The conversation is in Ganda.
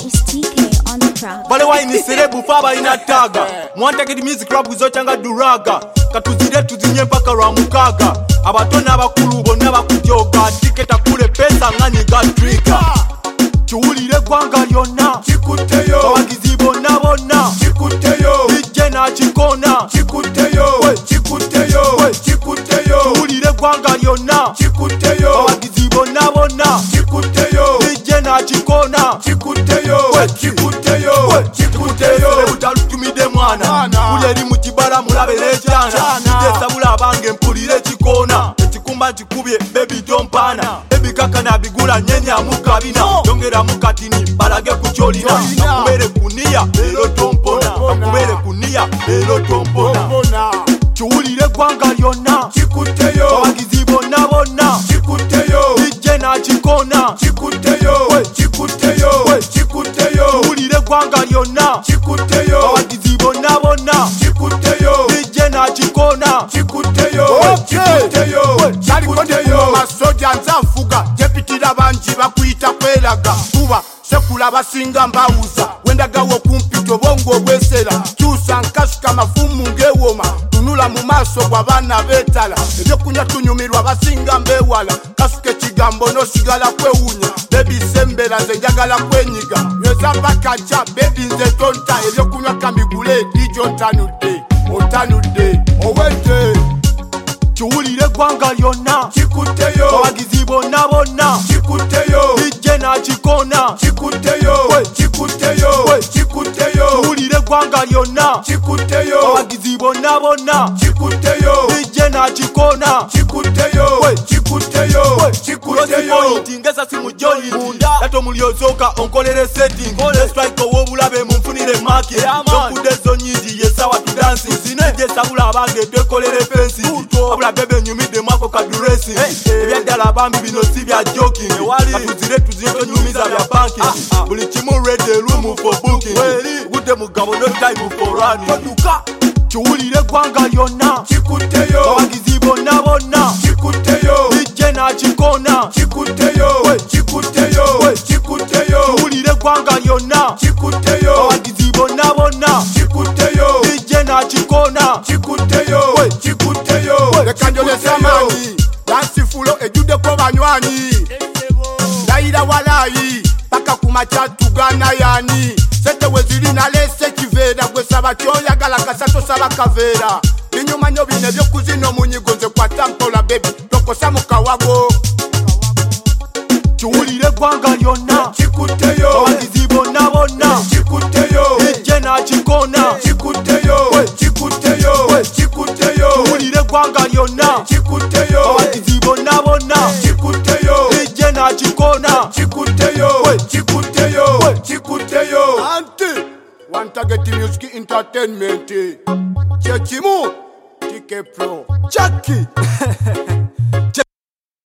It's TK on the track. Bale waini serebu faba inataga Mwantake di music rap uzochanga duraga Katuzire tuzinye mpaka ramukaga Abatona abakulu bonna bakujoga Tiketa kule pesa ngani gatrika Chuulire gwanga lyonna Chikuteyo Abagizi bonna bonna Chikuteyo Ije na chikona Chikuteyo Chikuteyo Chikuteyo Chuulire gwanga lyonna Chikuteyo Abagizi bonna bonna Chikuteyo Ije na chikona Chikuteyo Chikuteyo Chikuteyo Utalutumide mwana Uleri mu kibala mulabere cyana Nigesa bulabange mpulire chikona Echikumba chikubye baby dompana Baby kaka nabigula nyenya mukabina Yongera mukatini balage kucholina Bakubere kunia lero tompona Bakubere kunia lero tompona Chuulire gwanga lyonna Chikuteyo Abagizi bonna bonna Chikuteyo Ije na chikona Chikuteyo Chikuteyo Chikuteyo Chuulire gwanga lyonna Chikuteyo Abagizi bonna bonna Chikuteyo Ije na chikona Chikuteyo Chikuteyo Chikuteyo masoja nzanfuga jepitira banji bakuyita kwelaga kuba sekula basinga mbawuza wendagawo kumpito bongo bwesera kyusa nkasuka mafumu ngewoma tunula mu maaso gw'abaana beetala ebyokunywa tunyumirwa basinga mbewala kasuka ekigambo nosigala kwewunya bebi sembera nze njagala kwenyiga nyweza mpaka bebi nze tonta ebyokunywa kamigule dijo otanudde owedde Chuulire gwanga lyonna Chikuteyo Abagizi bonna bonna Chikuteyo Ije na chikona Chikuteyo Chikuteyo Chikuteyo Chuulire gwanga lyonna Chikuteyo Abagizi bonna bonna Chikuteyo Ije na chikona Chikuteyo Chikuteyo Chikuteyo Ngesa si mujoyi Tato muliozoka onkolere setting Strike owobulabe mumfunire maki Dokudezo nyingi yesawa tu dancing Sineje sabula abange twekolere fensi Abula bebe nyumide mwako kaduresi Ebyadala bambi bino si bya joking Katuzire tuzinye nyumiza bya banking Buli kimu read the room for booking Gude mugabo no time for running Chuulire gwanga lyonna Chikuteyo Abagizi bonna bonna Chikuteyo Ije na chikona Chikuteyo Chikuteyo Chikuteyo Chuulire gwanga lyonna Chikuteyo Abagizi bonna bonna Chikuteyo Ije na chikona Chikuteyo Chikuteyo leka njolese amaanyi dansifulo ejjuddeko banywanyi ndayira walayi paka kumakya tugana yani sente weziri nalese kiveera gwe saba kyoyagala kasato saba kaveera binyuma nyo bino ebyokuzina omunyigo nze kwata mpola bebi tokosa mu kawago Chuulire gwanga lyonna Chikuteyo Abagizi bonna bonna Chikuteyo Ije na chikona Chikuteyo Chikuteyo Chikuteyo Chuulire gwanga lyonna Chikuteyo Abagizi bonna bonna Chikuteyo Ije na chikona Chikuteyo Chikuteyo Chikuteyo Anti One Target Music Entertainment Chechimu TK Pro Chucky